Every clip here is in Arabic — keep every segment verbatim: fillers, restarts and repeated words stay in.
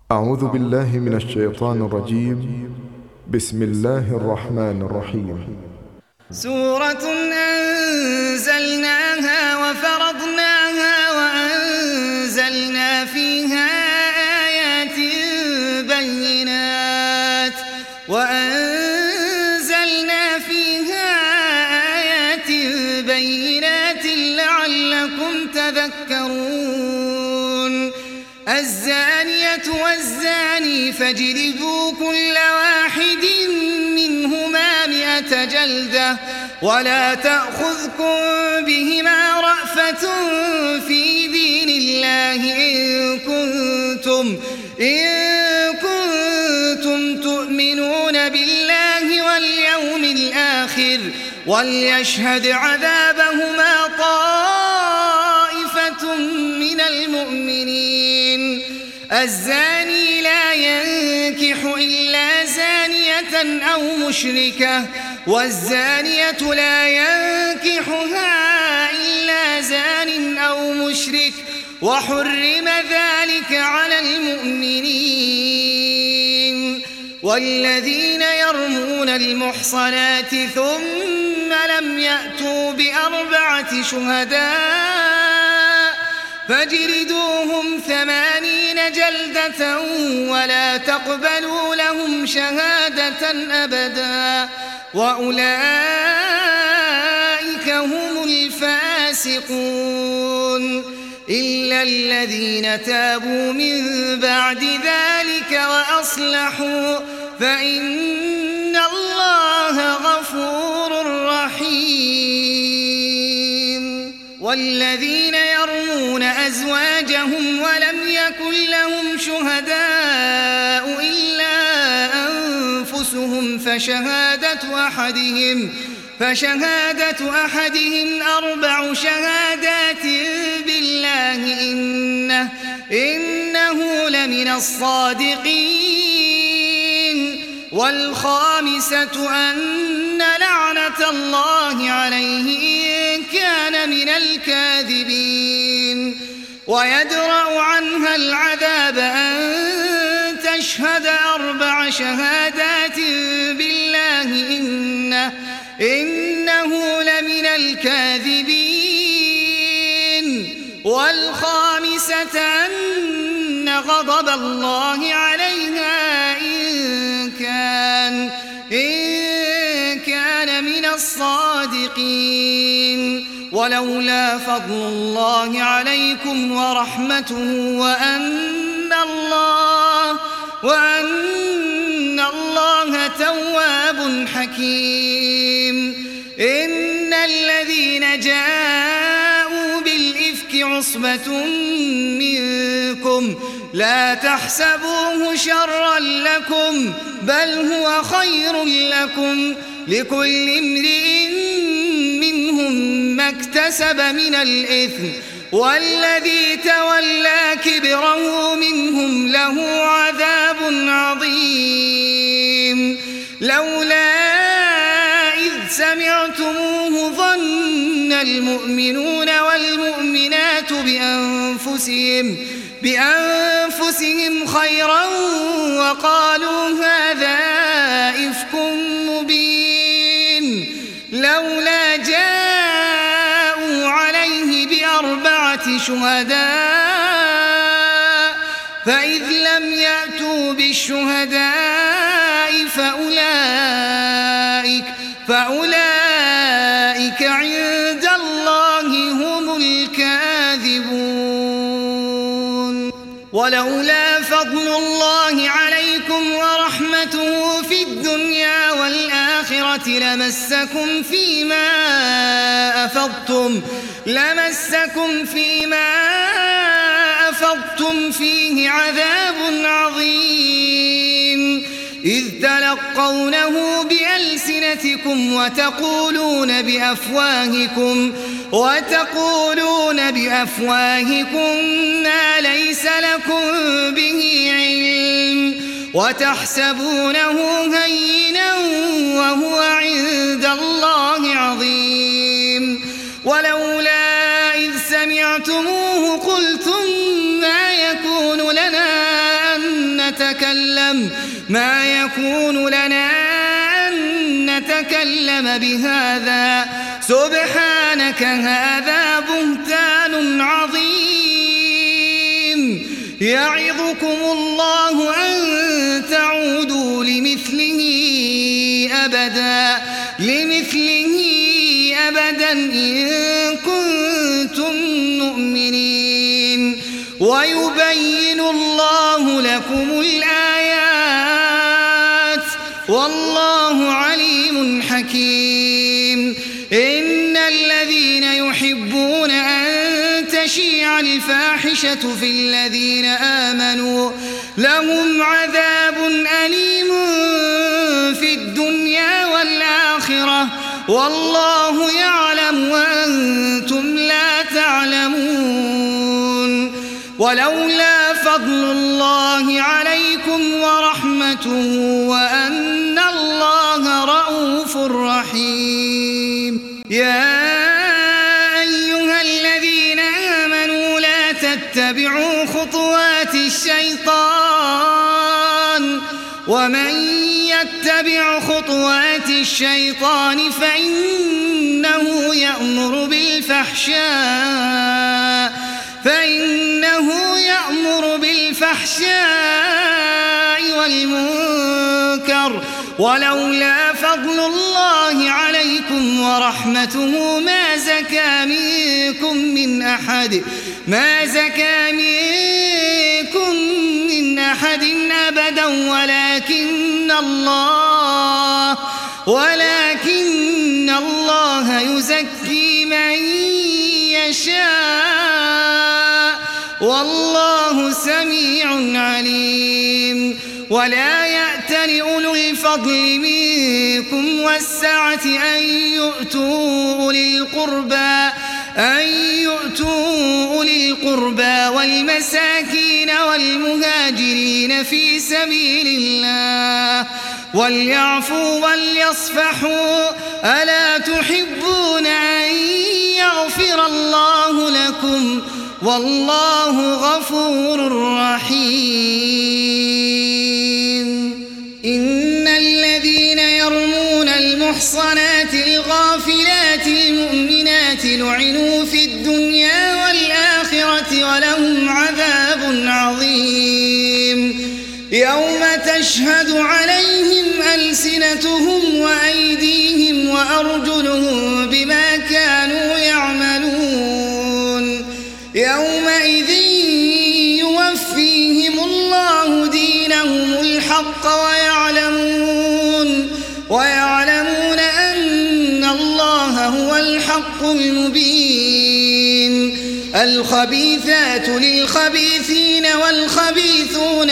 أعوذ بالله من الشيطان الرجيم. بسم الله الرحمن الرحيم. سورة أنزلناها وفرضناها وأنزلنا فيها آيات بينات وأنزلنا فيها آيات بينات لعلكم تذكرون. الزانية والزاني فاجلدوا كل واحد منهما مئة جلدة ولا تأخذكم بهما رأفة في دين الله إن كنتم, إن كنتم تؤمنون بالله واليوم الآخر وليشهد عذابهما طائفة من المؤمنين. الزاني لا ينكح إلا زانية أو مشركة والزانية لا ينكحها إلا زان أو مشرك وحرم ذلك على المؤمنين. والذين يرمون المحصنات ثم لم يأتوا بأربعة شهداء فاجلدوهم ثمانين جلدة ولا تقبلوا لهم شهادة أبدا وأولئك هم الفاسقون إلا الذين تابوا من بعد ذلك وأصلحوا فإن الله غفور رحيم. والذين يرمون أزواجهم ولم يكن لهم شهداء إلا أنفسهم فشهادة أحدهم فشهادة أحدهم أربع شهادات بالله إنه, إنه لمن الصادقين. والخامسة أن لعنة الله عليه إن كان من الكاذبين. ويدرأ عنها العذاب أن تشهد أربع شهادات بالله إنه, إنه لمن الكاذبين. والخامسة أن غضب الله عليها إن كان, إن كان من الصادقين. ولولا فضل الله عليكم ورحمته وأن الله, وأن الله تواب حكيم. إن الذين جاءوا بالإفك عصبة منكم لا تحسبوه شرا لكم بل هو خير لكم لكل امرئ منهم ما اكتسب من الإثم والذي تولى كبره منهم له عذاب عظيم. لولا إذ سمعتموه ظن المؤمنون والمؤمنات بأنفسهم, بأنفسهم خيرا وقالوا هذا إفك مبين. لولا جاءوا عليه بأربعة شهداء فإذ لم يأتوا بالشهداء فأولئك, فأولئك عند الله هم الكاذبون. ولولا فضل الله عليكم ورحمته في الدنيا والآخرة لمسكم فيما أفضتم, لمسكم فيما أفضتم فيه عذاب عظيم إذ تلقونه بألسنتكم وتقولون بأفواهكم, وتقولون بأفواهكم ما ليس لكم به علم وتحسبونه هينا وهو عند الله عظيم. ولولا إذ سمعتموه قلتم ما يكون لنا أن نتكلم ما يكون لنا أن نتكلم بهذا سبحانك هذا بهتان عظيم يعظكم الله أن تعودوا لمثله أبدا لمثله أبدا إن كنتم مؤمنين ويبين الله لكم الآيات والله عليم حكيم إن الذين يحبون أن تشيع الفاحشة في الذين آمنوا لهم عذاب أليم في الدنيا والآخرة والله يعلم وأنتم لا تعلمون ولولا فضل الله عليكم ورحمته وأن الله رؤوف رحيم يا أيها الذين آمنوا لا تتبعوا خطوات الشيطان ومن يتبع خطوات الشيطان فإنه يأمر بالفحشاء فإنه يأمر بالفحشاء والمنكر ولولا فضل الله عليكم ورحمته ما زكى منكم من أحد ما زكى منكم من أحد أبدا ولكن الله ولكن الله يزكي من يشاء والله سميع عليم ولا يأتل أولو الفضل منكم والسعة أن يؤتوا أولي القربى أن يؤتوا أولي القربى والمساكين والمهاجرين في سبيل الله وليعفوا وليصفحوا ألا تحبون أن يغفر الله لكم والله غفور رحيم إن الذين يرمون المحصنات الغافلات المؤمنات لعنوا في الدنيا والآخرة ولهم عذاب عظيم يوم تشهد عليهم ألسنتهم وأيديهم وأرجلهم بما كانوا يعملون يومئذ يوفيهم الله دينهم الحق ويعلمون ويعلمون أن الله هو الحق المبين الخبيثات للخبيثين والخبيثون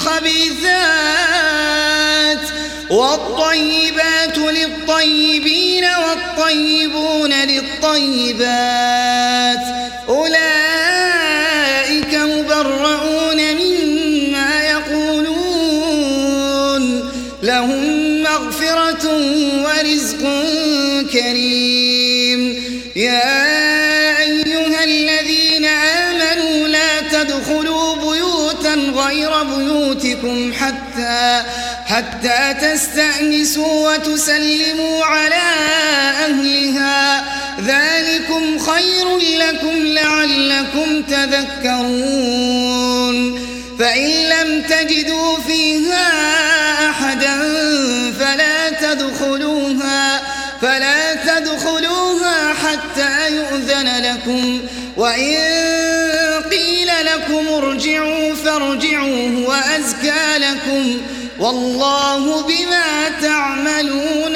للخبيثات والطيبات للطيبين والطيبون للطيبات أولئك مبرؤون مما يقولون لهم مغفرة ورزق كريم يا أيها الذين آمنوا لا تدخلوا بيوتا غير بيوتكم حتى حتى تستأنسوا وتسلموا على أهلها ذلكم خير لكم لعلكم تذكرون فإن لم تجدوا فيها أحدا فلا تدخلوها فلا تدخلوها حتى يؤذن لكم وإن قيل لكم ارجعوا فارجعوا هو أزكى لكم والله بما تعملون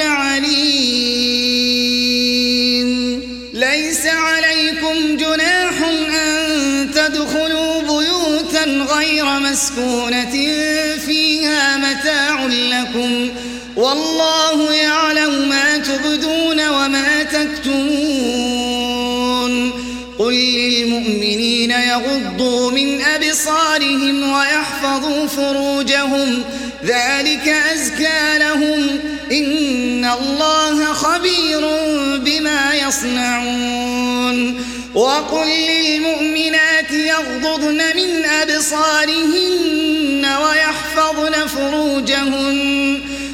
عليم ليس عليكم جناح أن تدخلوا بيوتا غير مسكونة فيها متاع لكم والله يعلم ما تبدون وما تكتمون قل للمؤمنين يغضوا من أبصارهم ويحفظوا فروجهم ذلك أزكى لهم إن الله خبير بما يصنعون وقل للمؤمنات يغضضن من أبصارهن ويحفظن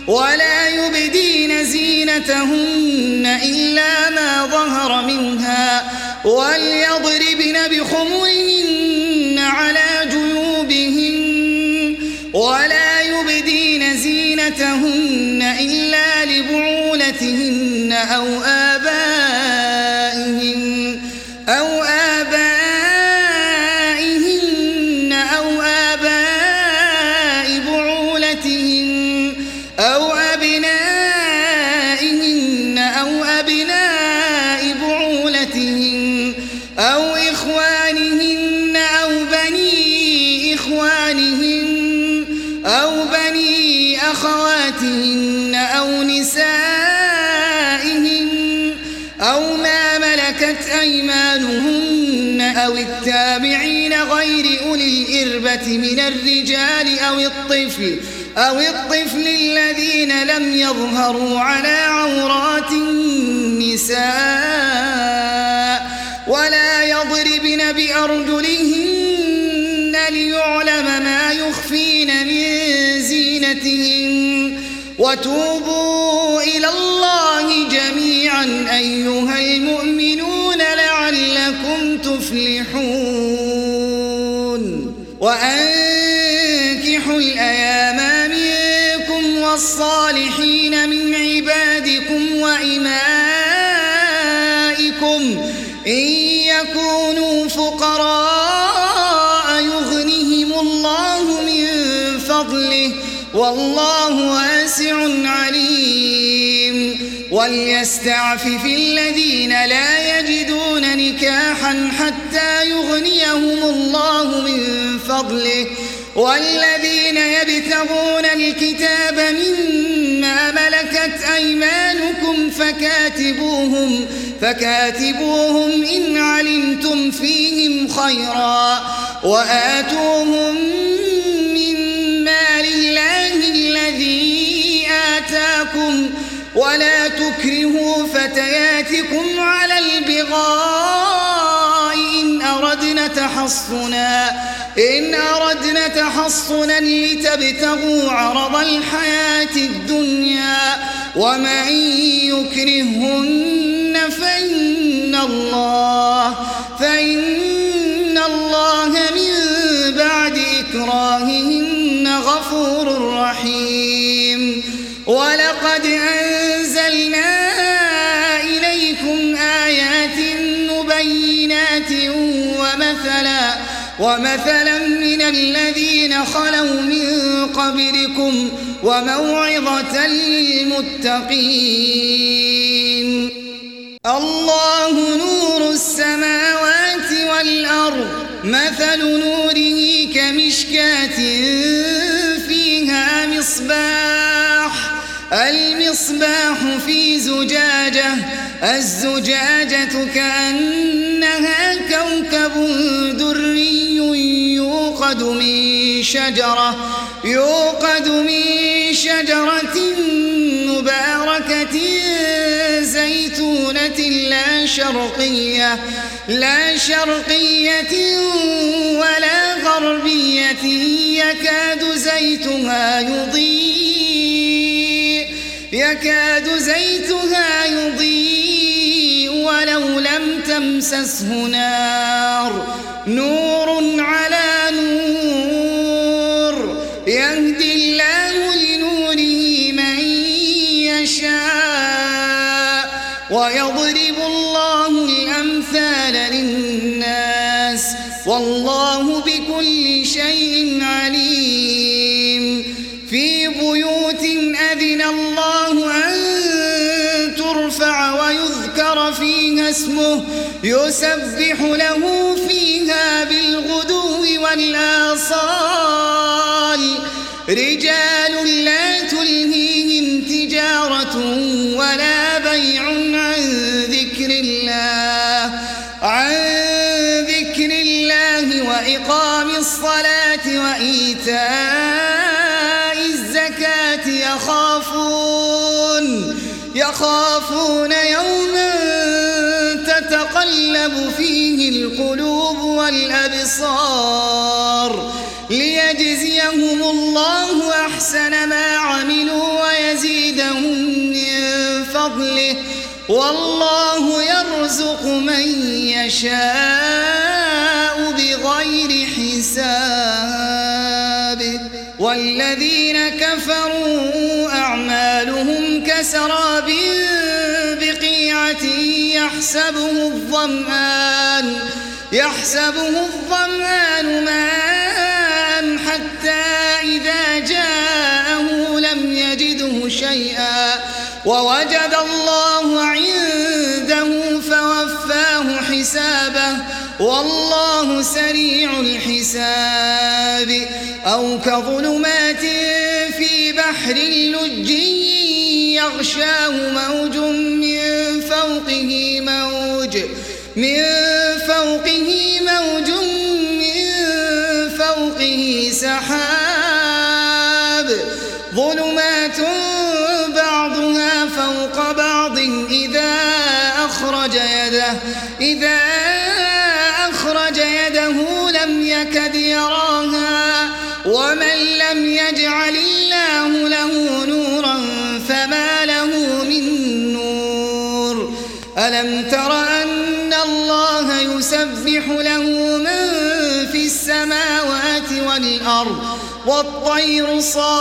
ولا يبدين زينتهن إلا ما ظهر منها وليضربن بخمرهن على جيوبهن ولا يبدين زينتهن إلا لبعولتهن أو آبائهن أو آبائهن أو آباء بعولتهن أو أبنائهن أو أبناء بعولتهن أو إخوانهن أو بني إخوانهن أو بني أخواتهن أو نسائهن أو ما ملكت أيمانهن أو التابعين غير أولي الإربة من الرجال أو الطفل أو الطفل الذين لم يظهروا على عورات النساء ولا يضربن بأرجلهن ليعلم ما يخفين من زينتهن وتوبوا إلى الله جميعا أيها المؤمنون لعلكم تفلحون وأنكحوا الأيام منكم والصالحين من عبادكم وإمائكم إن يكونوا فقراء يغنهم الله من فضله والله واسع عليم وليستعفف الذين لا يجدون نكاحا حتى يغنيهم الله من فضله والذين يبتغون الكتاب مما ملكت أيمانكم فكاتبوهم فكاتبوهم إن علمتم فيهم خيرا وآتوهم من مال الله الذي آتاكم ولا تكرهوا فتياتكم على البغاء إن أردنا تحصنا إن أردنا تحصنا لتبتغوا عرض الحياة الدنيا ومن يكرهن فإن الله فإن الله من بعد إكراههن غفور رحيم ولقد أنزلنا إليكم آيات مبينات ومثلا ومثلا من الذين خلوا من قبلكم وموعظة للمتقين الله نور السماوات والأرض مثل نوره كمشكاة فيها مصباح المصباح في زجاجة الزجاجة كأنها كوكب دري يوقد من شجرة يوقد من شجرة مباركة زيتونة لا شرقية لا شرقية ولا غربية يكاد زيتها يضيء يكاد زيتها يضيء ولو لم تمسسه نار نور على نور يهدي الله لنوره من يشاء ويضرب الله الأمثال للناس والله بكل شيء عليم في بيوت أذن الله أن ترفع ويذكر فيها اسمه يسبح له فيها بالغدو والآصال رجال لا تلهيهم تجارة ولا بيع عن ذكر الله عن ذكر الله وإقام الصلاة وإيتاء الزكاة يخافون يخافون يوما تتقلب فيه القلوب والأبصار ليجزيهم الله أحسن ما عملوا ويزيدهم والله يرزق من يشاء بغير حساب. والذين كفروا أعمالهم كسراب بقيعة يحسبه الظمآن يحسبه الظمآن ماء حتى إذا جاءه لم يجده شيئا ووجد الله عنده فوفاه حسابه والله سريع الحساب. أو كظلمات في بحر لج يغشاه موج من فوقه موج من فوقه موج من فوقه سحاب ظلمات بعضها فوق بعض إذا أخرج يده إذا أخرج يده لم يكد يراها ومن لم يجعل الله له نورا فما له من نور. ألم تر أن الله يسبح له من في السماوات والأرض والطير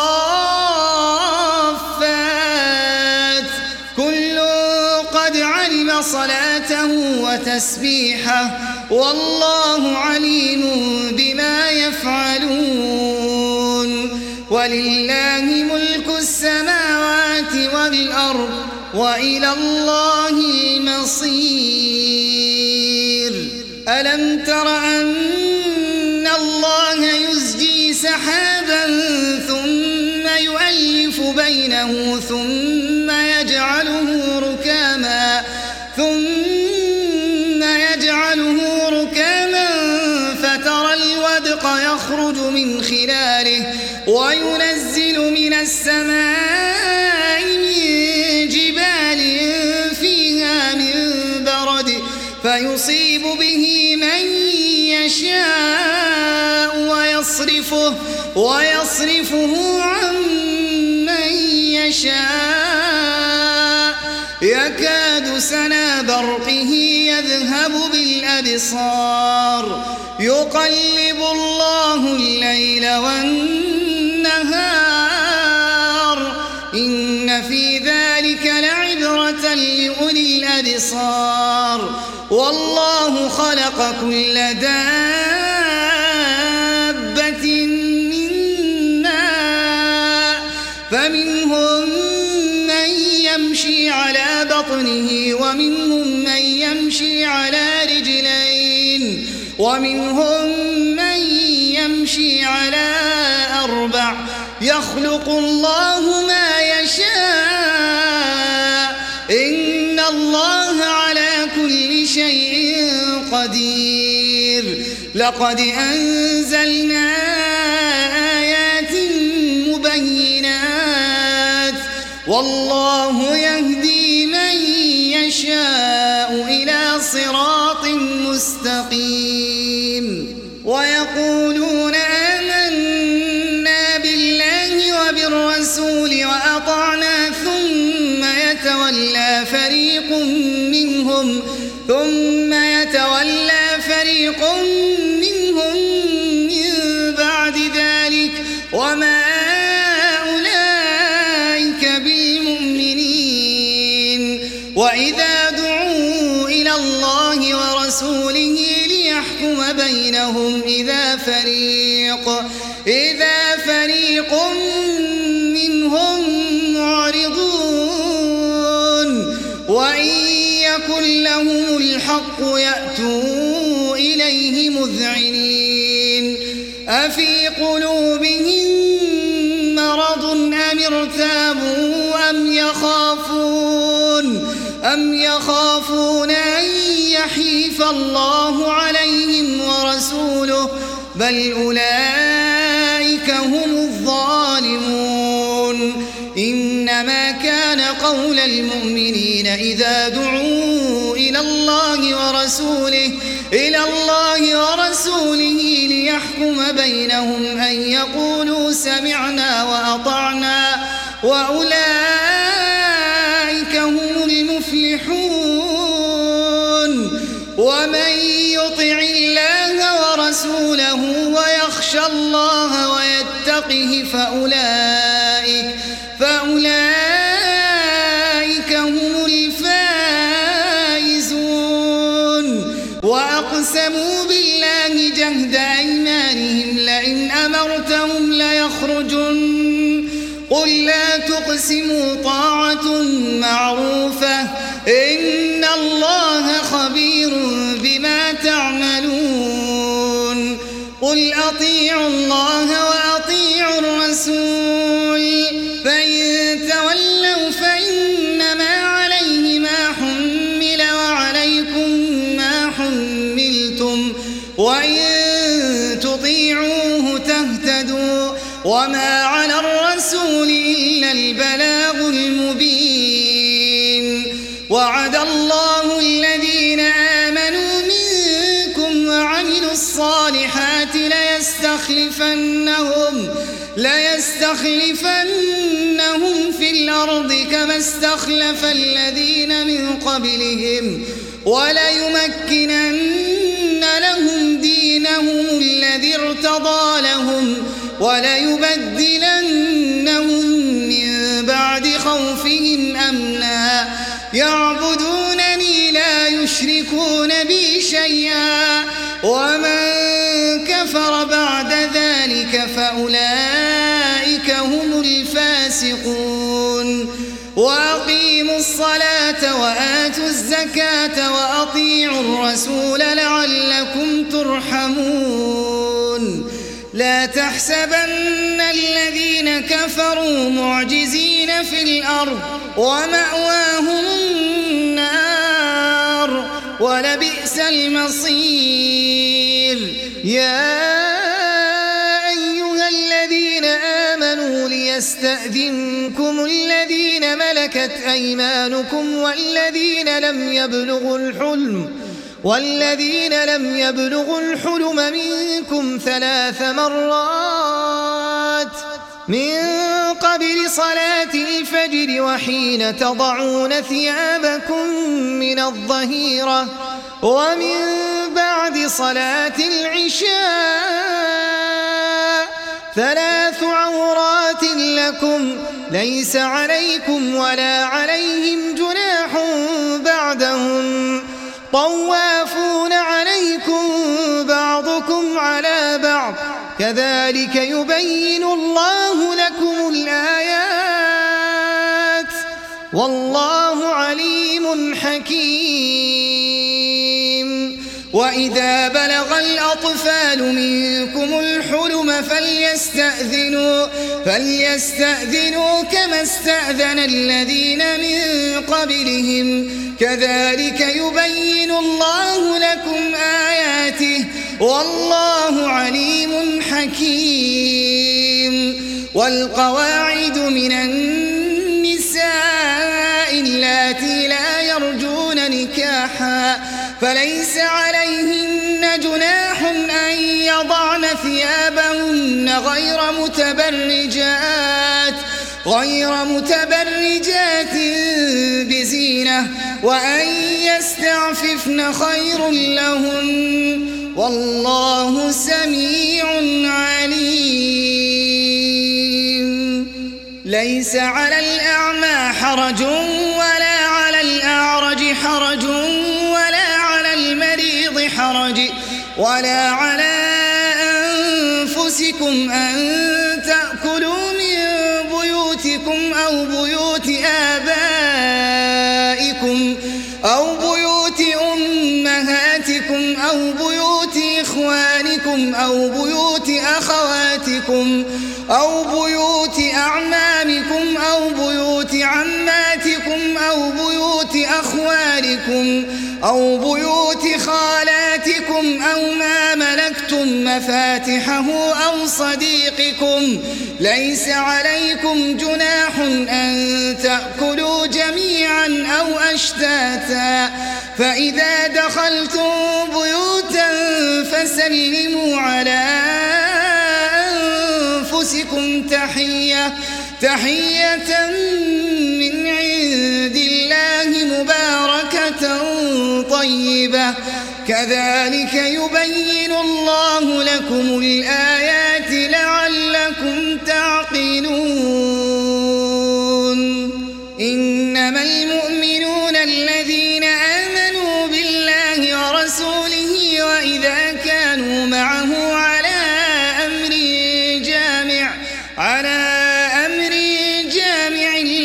صافات كل قد علم صلاته وتسبيحه والله عليم بما يفعلون. ولله ملك السماوات والأرض وإلى الله المصير. ألم تر أن الله يزجي سحابا ثم يؤلف بينه ثم يجعله ركاما ثم يجعله ركاما فترى الودق يخرج من خلاله وينزل من السماء من جبال فيها من برد فيصيب به من يشاء ويصرفه ويصرفه عن من يشاء يكاد سنا برقه يذهب بالأبصار يقلب الله الليل والنهار إن في ذلك لعبرة لأولي الأبصار. والله خلق كل دابة من ماء فمنهم من يمشي على بطنه ومنهم من يمشي على رجلين ومنهم من يمشي على أربع يخلق الله ما يشاء إن الله على كل شيء قدير. لقد أنزلنا آيات مبينات والله يهدي من يشاء إلى صراط مستقيم. ويقولون آمنا بالله وبالرسول وأطعنا ثم يتولى فريق منهم ثم يتولى فريق منهم من بعد ذلك وما أولئك بالمؤمنين. وإذا دعوا إلى الله ورسوله ليحكم بينهم إذا فريق إذا فريق منهم معرضون وإن يكن لهم الحق يأتوا إليه مذعنين. أفي قلوبهم مرض أم ارتابوا أم يخافون أم يخافون أن يحيف الله عليهم ورسوله بل أولئك هم الظالمون. إنما كان قول المؤمنين إذا دعوا إلى الله ورسوله إلى الله ورسوله ليحكم بينهم أن يقولوا سمعنا وأطعنا وأولئك هم المفلحون. عليه فأولئك, فأولئك هم الفائزون. وأقسموا بالله جهد أيمانهم لئن أمرتهم ليخرجن قل لا تقسموا طاعة معروفة إن الله خبير بما تعملون. قل أطيعوا الله وأطيعوا الرسول فإن تولوا فإنما عليه ما حمل وعليكم ما حملتم وإن تطيعوه تهتدوا وما على الرسول إلا البلاغ المبين. وعد الله الذين آمنوا منكم وعملوا الصالحات ليستخلفنهم, ليستخلفنهم في الأرض كما استخلف الذين من قبلهم وليمكنن لهم دينهم الذي ارتضى لهم وليبدلنهم من بعد خوفهم أمنا يعبدونني لا يشركون بي شيئا ومن كفر بعد ذلك فأولئك هم الفاسقون. وأقيموا الصلاة وآتوا الزكاة وأطيعوا الرسول لعلكم ترحمون. لا تحسبن الذين كفروا معجزين في الأرض ومأواهم النار ولبئس المصير. يا أيها الذين آمنوا ليستأذنكم الذين ملكت أيمانكم والذين لم يبلغوا الحلم والذين لم يبلغوا الحلم منكم ثلاث مرات من قبل صلاة الفجر وحين تضعون ثيابكم من الظهيرة ومن بعد صلاة العشاء ثلاث عورات لكم ليس عليكم ولا عليهم جناح بعدهم طوافون عليكم بعضكم على بعض كذلك يبين الله لكم الآيات والله عليم حكيم. وإذا بلغ الأطفال منكم الحلم فليستأذنوا, فليستأذنوا كما استأذن الذين من قبلهم كذلك يبين الله لكم آياته والله عليم حكيم. والقواعد من النساء اللاتي لا يرجون نكاحا فليس عليهن جناح أن يضعن ثيابهن غير متبرجات غير متبرجات بزينة وأن يستعففن خير لهن والله سميع عليم. ليس على الأعمى حرج ولا على الأعرج حرج ولا على المريض حرج ولا على أنفسكم أن تأكلوا من بيوتكم أو بيوت آبائكم أو بيوت أمهاتكم أو بيوت إخوانكم أو بيوت أخواتكم أو بيوت أعمامكم أو بيوت عماتكم أو بيوت أخوالكم أو بيوت خالاتكم أو ما ملكتم مفاتحه أو صديقكم ليس عليكم جناح أن تأكلوا جميعا أو أشتاتا فإذا دخلتم بيوتا فسلموا على أنفسكم تحية تحية من عند الله مباركة طيبة كذلك يبين الله لكم الآيات لعلكم تعلمون.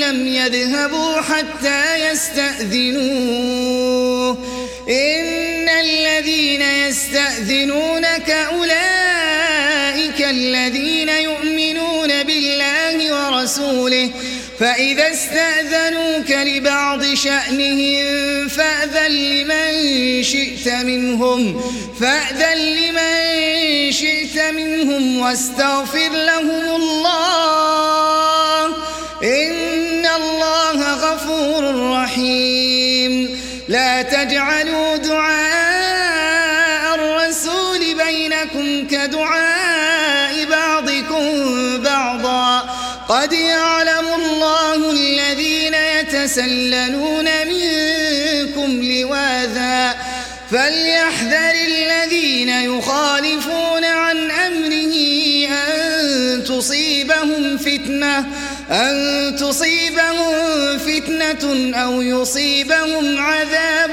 لم يذهبوا حتى يستأذنوه إن الذين يستأذنونك أولئك الذين يؤمنون بالله ورسوله فإذا استأذنوك لبعض شأنهم فأذن لمن شئت منهم فأذن لمن شئت منهم واستغفر لهم الله إن الله غفور رحيم لا تجعلوا دعاء الرسول بينكم كدعاء بعضكم بعضا قد يعلم الله الذين يتسللون منكم لواذا فليحذر الذين يخالفون عن أمره أن تصيبهم فتنة أن تصيبهم فتنة أو يصيبهم عذاب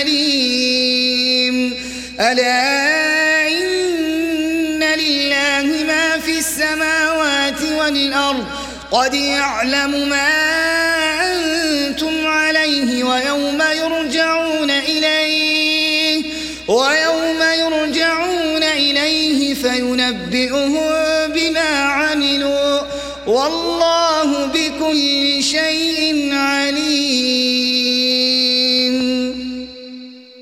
أليم ألا إن لله ما في السماوات والأرض قد يعلم ما أنتم عليه ويوم يرجعون إليه ويوم يرجعون إليه فينبئهم بما عملوا والله بما